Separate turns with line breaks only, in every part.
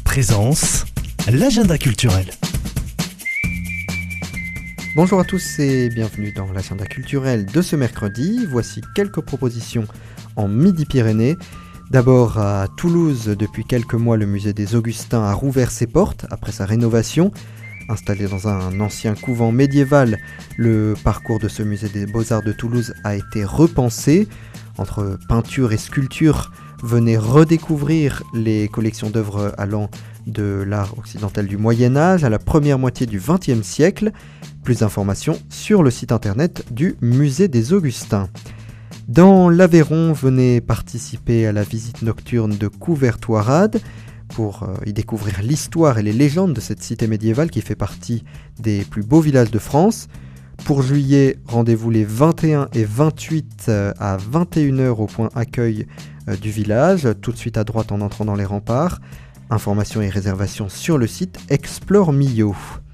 Présence, l'agenda culturel.
Bonjour à tous et bienvenue dans l'agenda culturel de ce mercredi. Voici quelques propositions en Midi-Pyrénées. D'abord à Toulouse, depuis quelques mois, le musée des Augustins a rouvert ses portes après sa rénovation. Installé dans un ancien couvent médiéval, le parcours de ce musée des Beaux-Arts de Toulouse a été repensé. Entre peinture et sculpture, venez redécouvrir les collections d'œuvres allant de l'art occidental du Moyen-Âge à la première moitié du XXe siècle. Plus d'informations sur le site internet du musée des Augustins. Dans l'Aveyron, venez participer à la visite nocturne de Couvertoirade pour y découvrir l'histoire et les légendes de cette cité médiévale qui fait partie des plus beaux villages de France. Pour juillet, rendez-vous les 21 et 28 à 21h au point accueil du village, tout de suite à droite en entrant dans les remparts. Informations et réservations sur le site Explore Millau.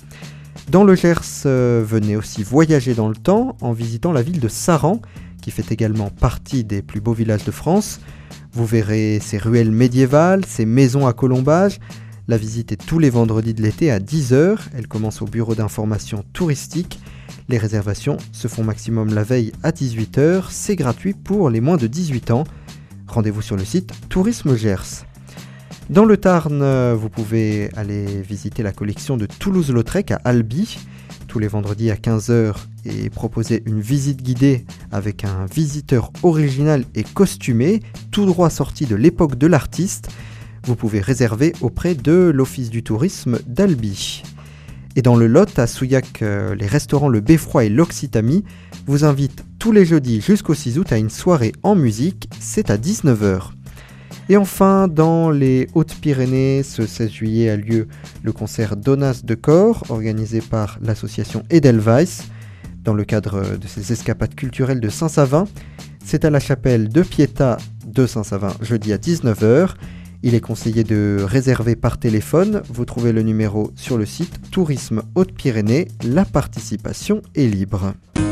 Dans le Gers, venez aussi voyager dans le temps en visitant la ville de Saran, qui fait également partie des plus beaux villages de France. Vous verrez ses ruelles médiévales, ses maisons à colombages. La visite est tous les vendredis de l'été à 10h. Elle commence au bureau d'information touristique. Les réservations se font maximum la veille à 18h. C'est gratuit pour les moins de 18 ans. Rendez-vous sur le site Tourisme Gers. Dans le Tarn, vous pouvez aller visiter la collection de Toulouse-Lautrec à Albi, tous les vendredis à 15h, et proposer une visite guidée avec un visiteur original et costumé, tout droit sorti de l'époque de l'artiste. Vous pouvez réserver auprès de l'Office du tourisme d'Albi. Et dans le Lot, à Souillac, les restaurants Le Beffroi et l'Occitanie vous invitent tous les jeudis jusqu'au 6 août à une soirée en musique, c'est à 19h. Et enfin, dans les Hautes-Pyrénées, ce 16 juillet a lieu le concert Donas de Cor, organisé par l'association Edelweiss. Dans le cadre de ces escapades culturelles de Saint-Savin, c'est à la chapelle de Pietà de Saint-Savin, jeudi à 19h. Il est conseillé de réserver par téléphone. Vous trouvez le numéro sur le site Tourisme Hautes-Pyrénées. La participation est libre.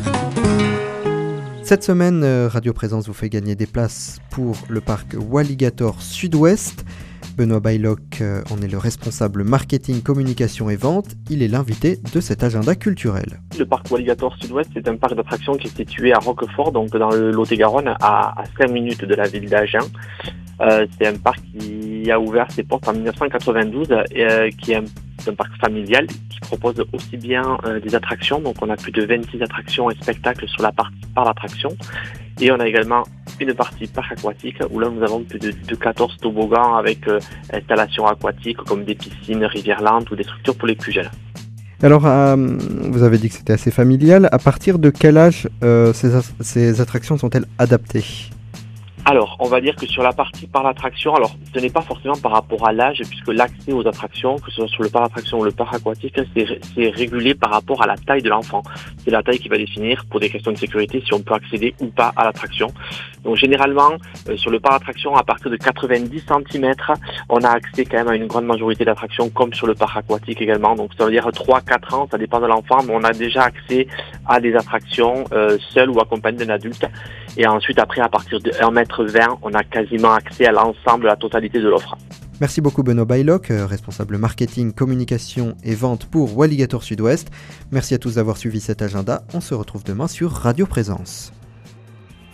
Cette semaine, Radio Présence vous fait gagner des places pour le parc Walligator Sud-Ouest. Benoît Baylock en est le responsable marketing, communication et vente. Il est l'invité de cet agenda culturel.
Le parc Walligator Sud-Ouest, c'est un parc d'attractions qui est situé à Roquefort, donc dans le Lot-et-Garonne, à 5 minutes de la ville d'Agen. C'est un parc qui a ouvert ses portes en 1992 et qui est un parc familial qui propose aussi bien des attractions. Donc on a plus de 26 attractions et spectacles sur la partie par l'attraction. Et on a également une partie parc aquatique où là nous avons plus de 14 toboggans avec installations aquatiques comme des piscines, rivières lentes ou des structures pour les plus jeunes.
Alors, vous avez dit que c'était assez familial. À partir de quel âge ces attractions sont-elles adaptées ?
Alors, on va dire que sur la partie par l'attraction, alors ce n'est pas forcément par rapport à l'âge, puisque l'accès aux attractions, que ce soit sur le parc d'attraction ou le parc aquatique, c'est régulé par rapport à la taille de l'enfant. C'est la taille qui va définir, pour des questions de sécurité, si on peut accéder ou pas à l'attraction. Donc généralement, sur le parc d'attraction, à partir de 90 cm, on a accès quand même à une grande majorité d'attractions, comme sur le parc aquatique également. Donc ça veut dire 3-4 ans, ça dépend de l'enfant, mais on a déjà accès à des attractions seul ou accompagné d'un adulte. Et ensuite, après, à partir de 1,20 m, on a quasiment accès à l'ensemble, à la totalité de l'offre.
Merci beaucoup Benoît Baylock, responsable marketing, communication et vente pour Walligator Sud-Ouest. Merci à tous d'avoir suivi cet agenda. On se retrouve demain sur Radio Présence.